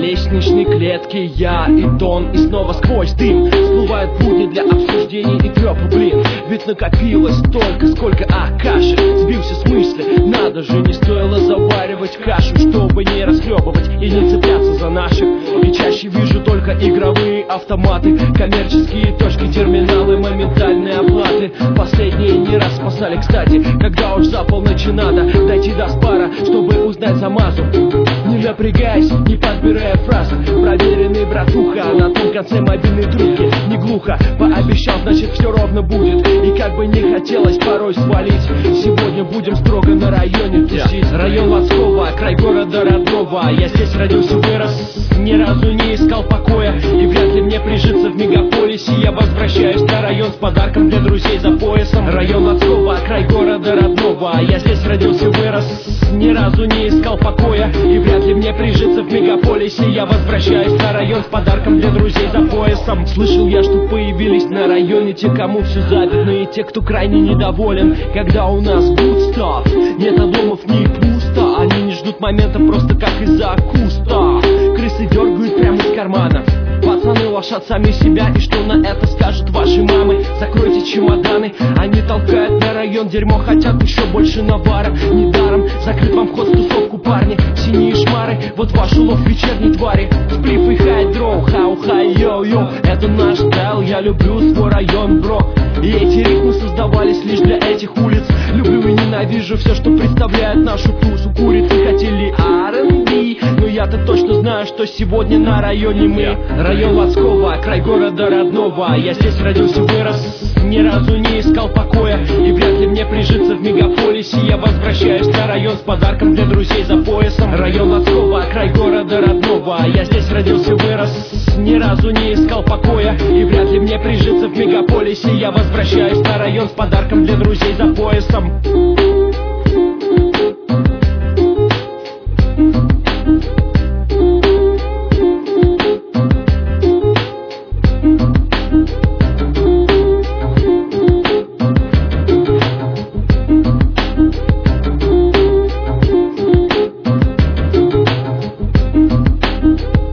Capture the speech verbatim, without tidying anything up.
лестничной клетке я и Дон, и снова сквозь дым всплывают будни для обсуждений и трёпа, блин. Ведь накопилось столько, сколько а каши. Сбился с мысли, надо же, не стоило заваривать кашу, чтобы не расхлебывать и не цепляться за наших. И чаще вижу только игровые автоматы, коммерческие точки, терминалы, моментальные оплаты. Последние не раз спасали, кстати, когда уж за полночи надо дойти до спара, чтобы узнать за мазу. Не напрягаясь, не подбирая фразы, проверенный братуха на том конце мобильной трубки. Не глухо, пообещал, значит все ровно будет. И как бы не хотелось порой свалить, сегодня будем строго на районе тусить. Район Лацкого, край города родного. Я здесь родился, вырос, ни разу не искал покоя. И вряд ли мне прижиться в мегаполисе. Я возвращаюсь на район с подарком для друзей за поясом. Район Лацкого, край города родного. Я здесь родился, вырос, ни разу не искал покоя. И вряд ли мне прижиться в мегаполисе. Я возвращаюсь на район с подарком для друзей за поясом. Слышал я, что появились на районе те, кому все завидно, и те, кто крайне недоволен, когда у нас good stuff. Нет обломов, не пусто. Они не ждут момента просто как из-за куста. Крысы дергают прямо из кармана. Пацаны лошат сами себя, и что на это скажут ваши мамы? Закройте чемоданы, они толкают на район дерьмо, хотят еще больше навара. Недаром закрыт вам вход в тусовку, парни. Синие шмары, вот ваш улов вечерней твари. Сплиф и хай-дроу, хау-хай, йо-йо. Это наш стайл, я люблю свой район, бро. И эти ритмы создавались лишь для этих улиц. Люблю и ненавижу все, что представляет нашу тусу. Курицы хотели ар энд би, но я-то точно знаю, что сегодня на районе мы. Район Лацкого, край города родного. Я здесь родился, вырос, ни разу не искал покоя. И вряд ли мне прижиться в мегаполисе. Я возвращаюсь на район с подарком для друзей за поясом. Район Лацкого, край города родного. Я здесь родился, вырос, ни разу не искал покоя. И вряд ли мне прижиться в мегаполисе. Я возвращаюсь на район с подарком для друзей за поясом.